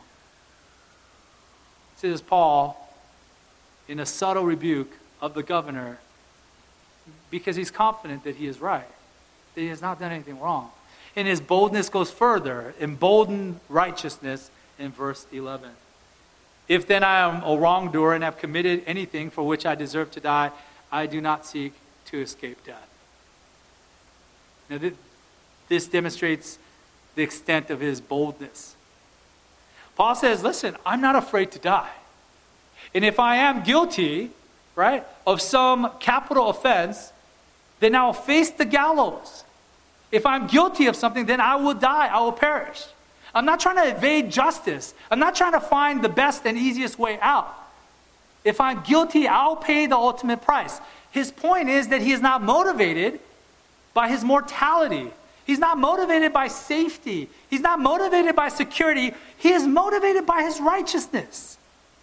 Says Paul in a subtle rebuke of the governor because he's confident that he is right, that he has not done anything wrong. And his boldness goes further, emboldened righteousness in verse eleven. If then I am a wrongdoer and have committed anything for which I deserve to die, I do not seek to escape death. Now, th- this demonstrates the extent of his boldness. Paul says, listen, I'm not afraid to die. And if I am guilty, right, of some capital offense, then I'll face the gallows. If I'm guilty of something, then I will die, I will perish. I'm not trying to evade justice. I'm not trying to find the best and easiest way out. If I'm guilty, I'll pay the ultimate price. His point is that he is not motivated by his mortality. He's not motivated by safety. He's not motivated by security. He is motivated by his righteousness.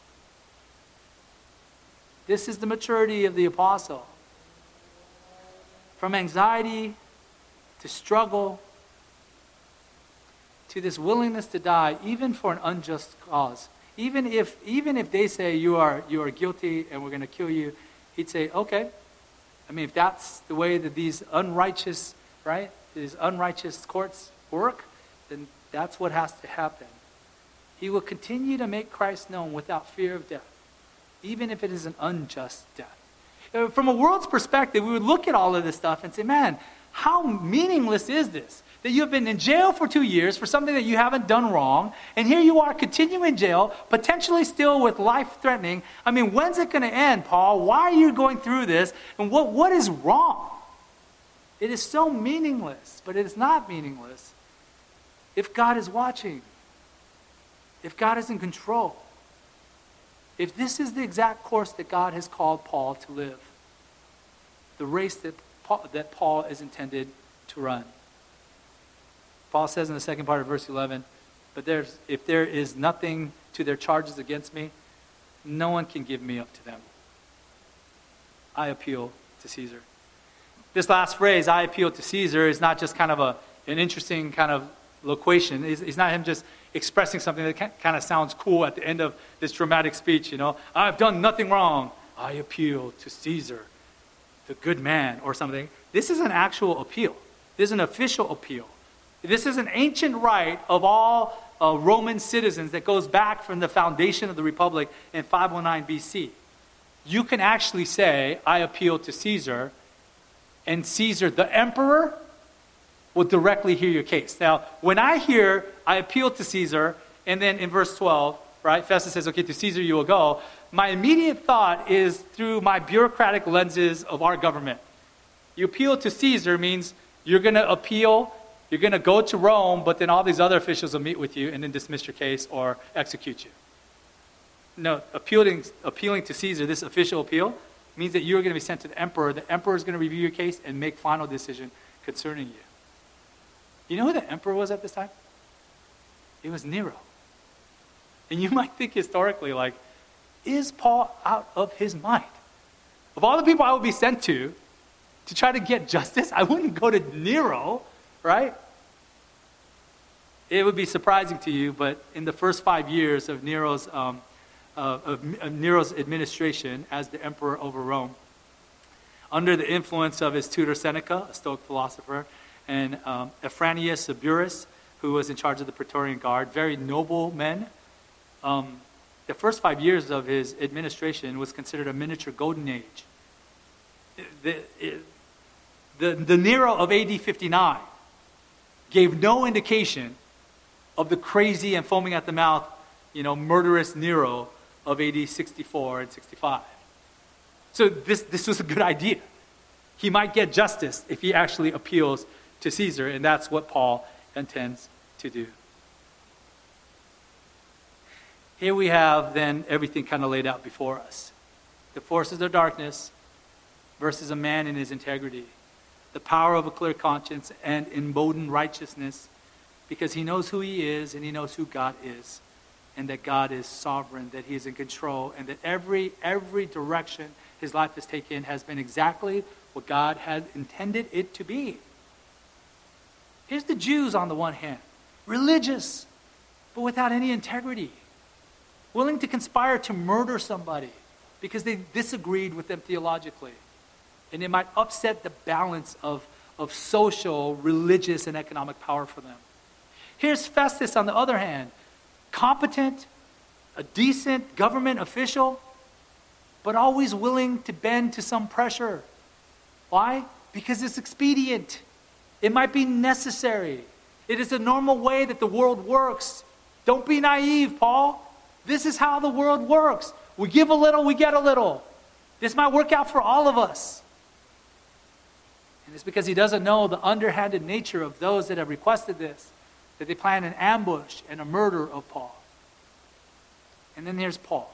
This is the maturity of the apostle. From anxiety to struggle to this willingness to die, even for an unjust cause. Even if, even if they say you are, you are guilty and we're going to kill you, he'd say, okay. I mean, if that's the way that these unrighteous, right, these unrighteous courts work, then that's what has to happen. He will continue to make Christ known without fear of death, even if it is an unjust death. From a world's perspective, we would look at all of this stuff and say, man, how meaningless is this? That you have been in jail for two years for something that you haven't done wrong, and here you are continuing in jail, potentially still with life-threatening. I mean, when's it going to end, Paul? Why are you going through this? And what, what is wrong? It is so meaningless, but it is not meaningless if God is watching, if God is in control, if this is the exact course that God has called Paul to live, the race that Paul, that Paul is intended to run. Paul says in the second part of verse eleven, but there's, if there is nothing to their charges against me, no one can give me up to them. I appeal to Caesar. This last phrase, I appeal to Caesar, is not just kind of a, an interesting kind of loquation. It's, it's not him just expressing something that kind of sounds cool at the end of this dramatic speech, you know. I've done nothing wrong. I appeal to Caesar, the good man, or something. This is an actual appeal. This is an official appeal. This is an ancient right of all uh, Roman citizens that goes back from the foundation of the Republic in five oh nine B C. You can actually say, I appeal to Caesar, and Caesar, the emperor, will directly hear your case. Now, when I hear, I appeal to Caesar, and then in verse twelve, right, Festus says, okay, to Caesar you will go, my immediate thought is through my bureaucratic lenses of our government. You appeal to Caesar means you're going to appeal, you're going to go to Rome, but then all these other officials will meet with you and then dismiss your case or execute you. No, appealing, appealing to Caesar, this official appeal, means that you're going to be sent to the emperor. The emperor is going to review your case and make final decision concerning you. You know who the emperor was at this time? It was Nero. And you might think historically, like, is Paul out of his mind? Of all the people I would be sent to, to try to get justice, I wouldn't go to Nero, right? It would be surprising to you, but in the first five years of Nero's um, uh, of, of Nero's administration as the emperor over Rome, under the influence of his tutor Seneca, a Stoic philosopher, and um, Afranius Burrus, who was in charge of the Praetorian Guard, very noble men. Um, the first five years of his administration was considered a miniature golden age. The, the, the Nero of A D fifty-nine gave no indication of the crazy and foaming at the mouth, you know, murderous Nero of A D sixty-four and sixty-five. So this, this was a good idea. He might get justice if he actually appeals to Caesar, and that's what Paul intends to do. Here we have then everything kind of laid out before us. The forces of darkness versus a man in his integrity. The power of a clear conscience and emboldened righteousness because he knows who he is and he knows who God is, and that God is sovereign, that he is in control, and that every every direction his life has taken has been exactly what God had intended it to be. Here's the Jews on the one hand, religious, but without any integrity, willing to conspire to murder somebody because they disagreed with them theologically. And it might upset the balance of, of social, religious, and economic power for them. Here's Festus on the other hand, competent, a decent government official, but always willing to bend to some pressure. Why? Because it's expedient. It might be necessary. It is a normal way that the world works. Don't be naive, Paul. This is how the world works. We give a little, we get a little. This might work out for all of us. And it's because he doesn't know the underhanded nature of those that have requested this, that they plan an ambush and a murder of Paul. And then there's Paul.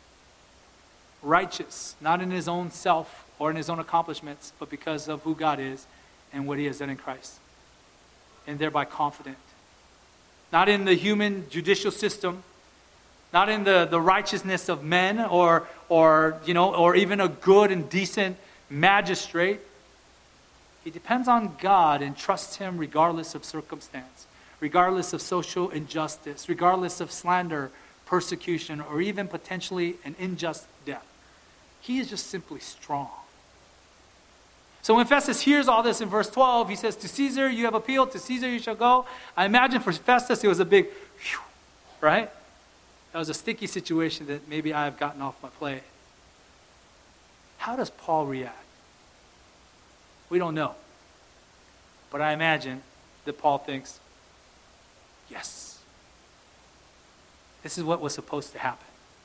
Righteous, not in his own self or in his own accomplishments, but because of who God is and what he has done in Christ. And thereby confident. Not in the human judicial system, not in the, the righteousness of men or, or, you know, or even a good and decent magistrate. He depends on God and trusts him regardless of circumstance, regardless of social injustice, regardless of slander, persecution, or even potentially an unjust death. He is just simply strong. So when Festus hears all this in verse twelve, he says, to Caesar you have appealed, to Caesar you shall go. I imagine for Festus it was a big, whew, right? That was a sticky situation that maybe I have gotten off my plate. How does Paul react? We don't know. But I imagine that Paul thinks, yes, this is what was supposed to happen.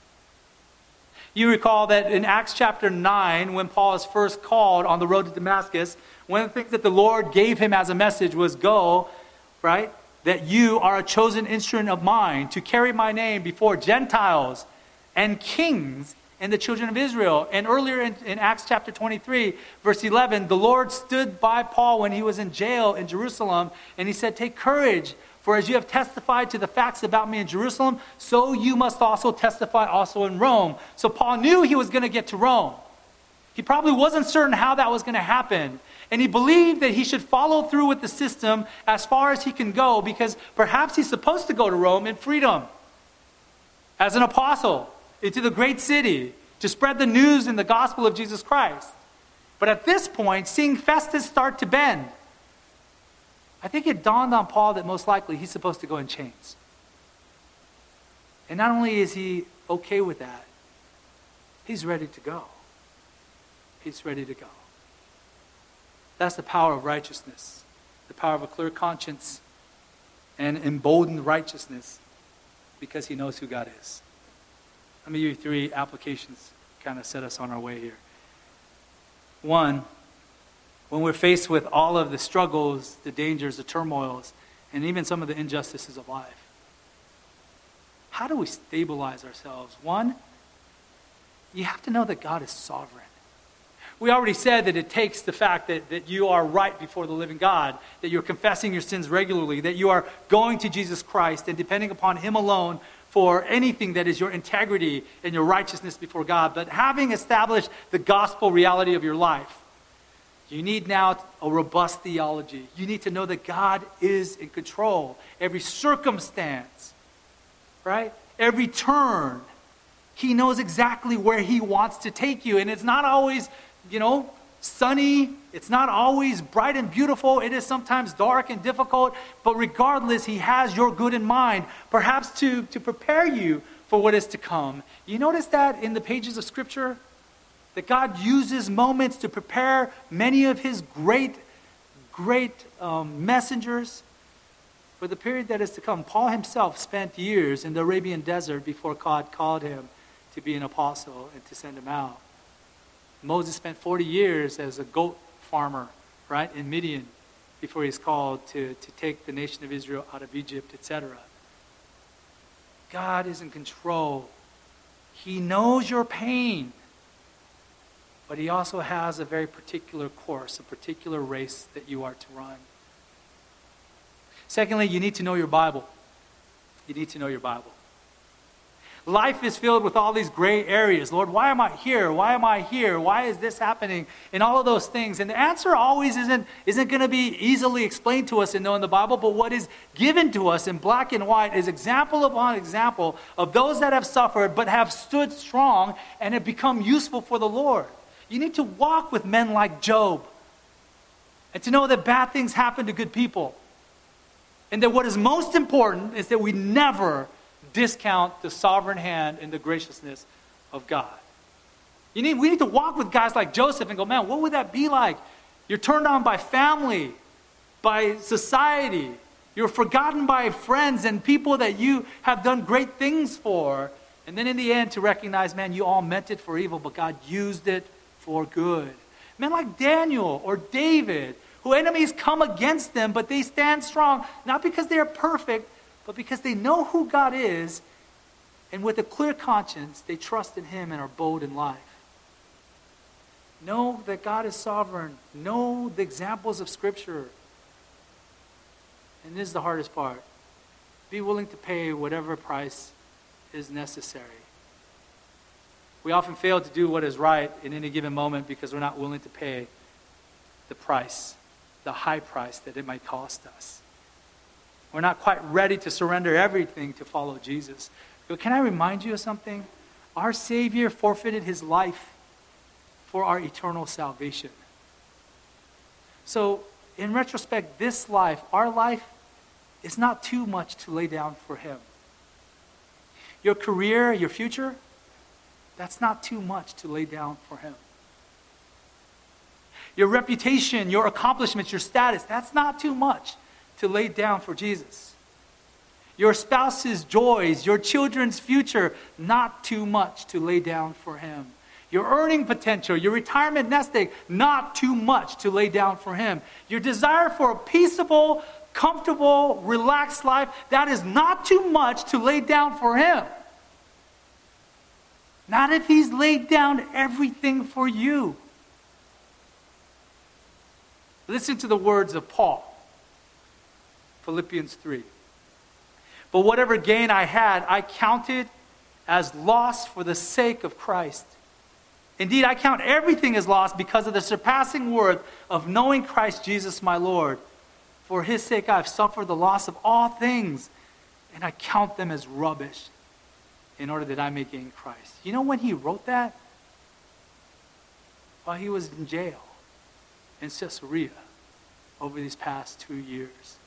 You recall that in Acts chapter nine, when Paul is first called on the road to Damascus, one of the things that the Lord gave him as a message was go, right? That you are a chosen instrument of mine to carry my name before Gentiles and kings and the children of Israel. And earlier in, in Acts chapter twenty-three, verse eleven, the Lord stood by Paul when he was in jail in Jerusalem, and he said, take courage, for as you have testified to the facts about me in Jerusalem, so you must also testify also in Rome. So Paul knew he was going to get to Rome. He probably wasn't certain how that was going to happen. And he believed that he should follow through with the system as far as he can go, because perhaps he's supposed to go to Rome in freedom as an apostle into the great city to spread the news and the gospel of Jesus Christ. But at this point, seeing Festus start to bend, I think it dawned on Paul that most likely he's supposed to go in chains. And not only is he okay with that, he's ready to go. He's ready to go. That's the power of righteousness, the power of a clear conscience and emboldened righteousness, because he knows who God is. Let me give you three applications to kind of set us on our way here. One, when we're faced with all of the struggles, the dangers, the turmoils, and even some of the injustices of life, how do we stabilize ourselves? One, you have to know that God is sovereign. We already said that it takes the fact that, that you are right before the living God, that you're confessing your sins regularly, that you are going to Jesus Christ and depending upon him alone for anything that is your integrity and your righteousness before God. But having established the gospel reality of your life, you need now a robust theology. You need to know that God is in control. Every circumstance, right? Every turn, he knows exactly where he wants to take you. And it's not always, you know, sunny. It's not always bright and beautiful. It is sometimes dark and difficult. But regardless, he has your good in mind, perhaps to, to prepare you for what is to come. You notice that in the pages of Scripture? That God uses moments to prepare many of his great, great um, messengers for the period that is to come. Paul himself spent years in the Arabian desert before God called him to be an apostle and to send him out. Moses spent forty years as a goat farmer, right, in Midian before he's called to, to take the nation of Israel out of Egypt, et cetera. God is in control. He knows your pain. But he also has a very particular course, a particular race that you are to run. Secondly, you need to know your Bible. You need to know your Bible. Life is filled with all these gray areas. Lord, why am I here? Why am I here? Why is this happening? And all of those things. And the answer always isn't, isn't going to be easily explained to us in knowing the Bible, but what is given to us in black and white is example upon example of those that have suffered but have stood strong and have become useful for the Lord. You need to walk with men like Job and to know that bad things happen to good people. And that what is most important is that we never discount the sovereign hand and the graciousness of God. You need, we need to walk with guys like Joseph and go, man, what would that be like? You're turned on by family, by society. You're forgotten by friends and people that you have done great things for. And then in the end to recognize, man, you all meant it for evil, but God used it for good. Men like Daniel or David, who enemies come against them, but they stand strong, not because they are perfect, but because they know who God is, and with a clear conscience, they trust in Him and are bold in life. Know that God is sovereign. Know the examples of Scripture. And this is the hardest part. Be willing to pay whatever price is necessary. We often fail to do what is right in any given moment because we're not willing to pay the price, the high price that it might cost us. We're not quite ready to surrender everything to follow Jesus. But can I remind you of something? Our Savior forfeited His life for our eternal salvation. So, in retrospect, this life, our life, is not too much to lay down for Him. Your career, your future, that's not too much to lay down for Him. Your reputation, your accomplishments, your status, that's not too much to lay down for Jesus. Your spouse's joys, your children's future, not too much to lay down for Him. Your earning potential, your retirement nest egg, not too much to lay down for Him. Your desire for a peaceable, comfortable, relaxed life, that is not too much to lay down for Him. Not if He's laid down everything for you. Listen to the words of Paul. Philippians three. But whatever gain I had, I counted as loss for the sake of Christ. Indeed, I count everything as loss because of the surpassing worth of knowing Christ Jesus my Lord. For His sake I have suffered the loss of all things, and I count them as rubbish in order that I may gain Christ. You know when he wrote that? While he was in jail in Caesarea over these past two years.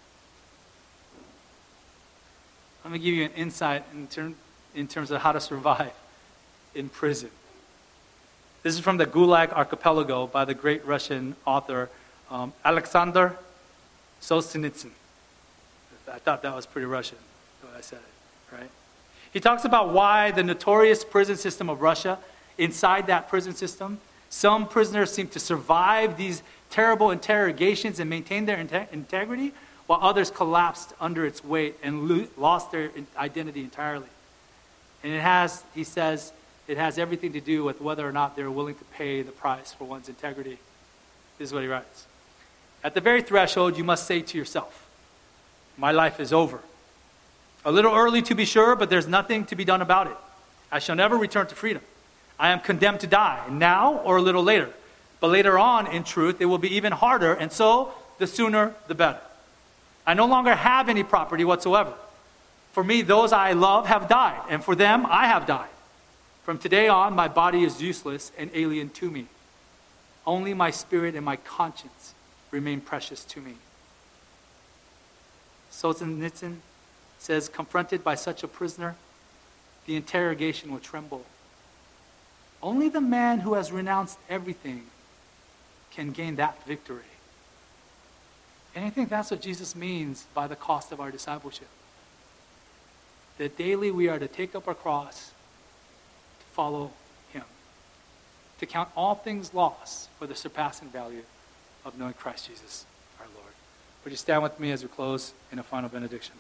Let me give you an insight in, term, in terms of how to survive in prison. This is from the Gulag Archipelago by the great Russian author um, Alexander Solzhenitsyn. I thought that was pretty Russian, the way I said it, right? He talks about why the notorious prison system of Russia, inside that prison system, some prisoners seem to survive these terrible interrogations and maintain their inte- integrity, while others collapsed under its weight and lo- lost their identity entirely. And it has, he says, it has everything to do with whether or not they're willing to pay the price for one's integrity. This is what he writes. At the very threshold, you must say to yourself, my life is over. A little early to be sure, but there's nothing to be done about it. I shall never return to freedom. I am condemned to die, now or a little later. But later on, in truth, it will be even harder, and so the sooner the better. I no longer have any property whatsoever. For me, those I love have died, and for them, I have died. From today on, my body is useless and alien to me. Only my spirit and my conscience remain precious to me. Solzhenitsyn says, confronted by such a prisoner, the interrogation will tremble. Only the man who has renounced everything can gain that victory. And I think that's what Jesus means by the cost of our discipleship. That daily we are to take up our cross, to follow Him, to count all things lost for the surpassing value of knowing Christ Jesus our Lord. Would you stand with me as we close in a final benediction?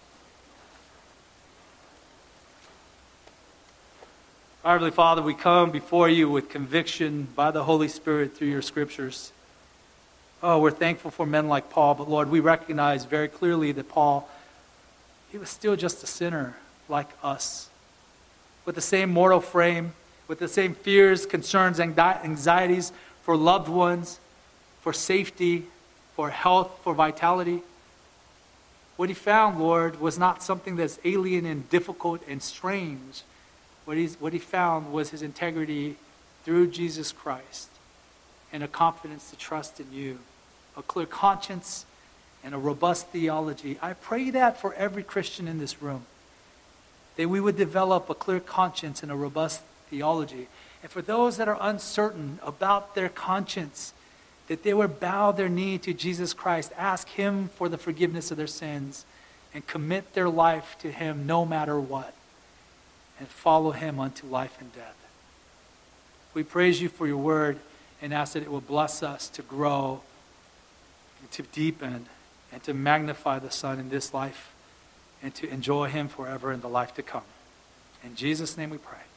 Our Heavenly Father, we come before you with conviction by the Holy Spirit through your scriptures. Oh, we're thankful for men like Paul, but Lord, we recognize very clearly that Paul, he was still just a sinner like us, with the same mortal frame, with the same fears, concerns, anxieties for loved ones, for safety, for health, for vitality. What he found, Lord, was not something that's alien and difficult and strange. What, he's, what he found was his integrity through Jesus Christ and a confidence to trust in you, a clear conscience and a robust theology. I pray that for every Christian in this room, that we would develop a clear conscience and a robust theology. And for those that are uncertain about their conscience, that they would bow their knee to Jesus Christ, ask him for the forgiveness of their sins, and commit their life to him no matter what, and follow him unto life and death. We praise you for your word and ask that it will bless us to grow, and to deepen, and to magnify the Son in this life, and to enjoy him forever in the life to come. In Jesus' name we pray.